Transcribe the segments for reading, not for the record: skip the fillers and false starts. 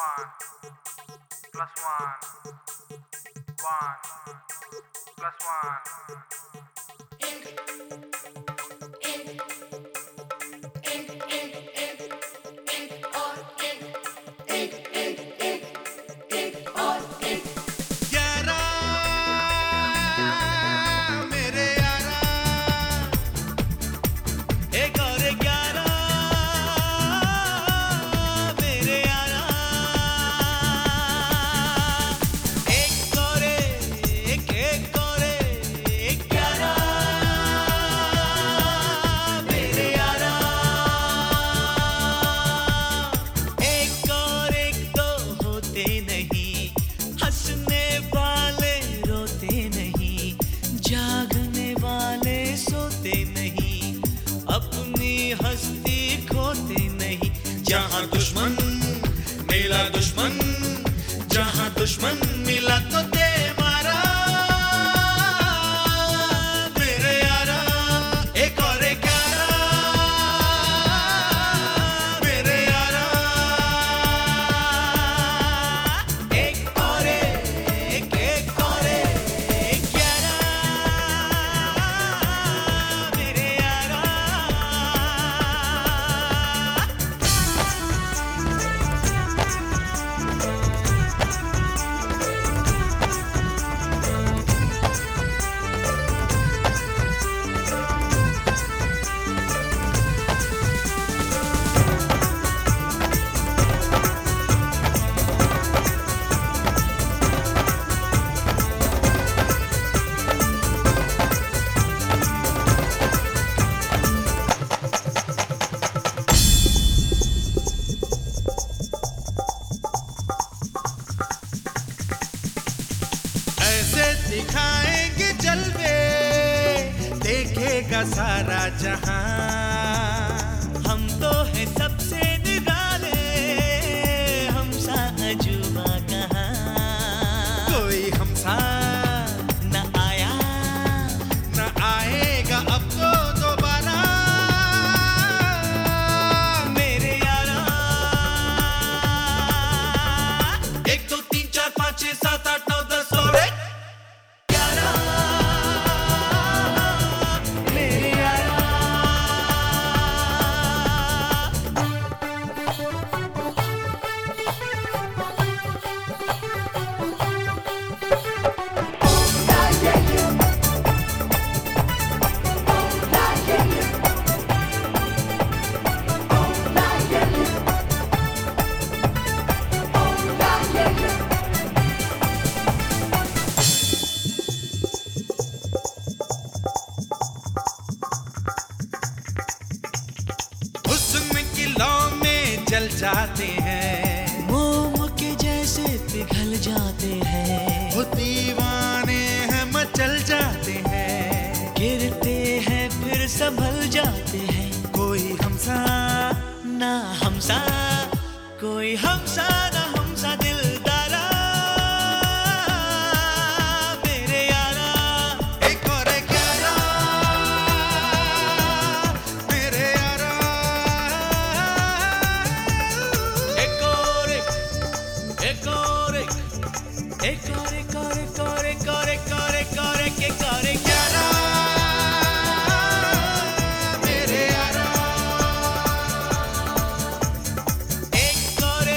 one plus one plus जहाँ दुश्मन मिला दुश्मन, जहाँ दुश्मन मिला तो दे मारा मेरे यारा, एक और एक यारा मेरे यारा, एक और एक यारा मेरे यारा। दिखाएंगे जलवे, देखेगा सारा जहां, हम तो है सबसे निराले, हम सा अजूबा कहाँ। कोई हमसा न आया न आएगा अब तो दोबारा मेरे यारा। 1 2 3 4 5 6 7 8 9 10 और जल जाते हैं, मोम के जैसे पिघल जाते हैं, वो दीवाने हैं मचल जाते हैं, गिरते हैं फिर संभल जाते हैं। कोई हमसा ना हमसा, कोई हमसा ना हमसा दिलदारा मेरे यारा, एक और एक यारा मेरे यारा, एक और एक यारा मेरे यारा, एक और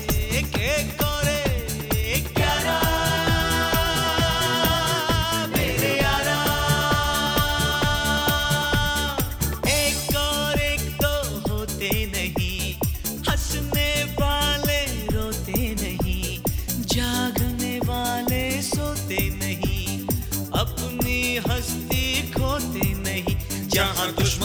एक यारा मेरे यारा। एक और एक तो होते नहीं, हंसने वाले रोते नहीं, जागने वाले सोते नहीं, अपनी हस्ती खोते नहीं। जहाँ दुश्मन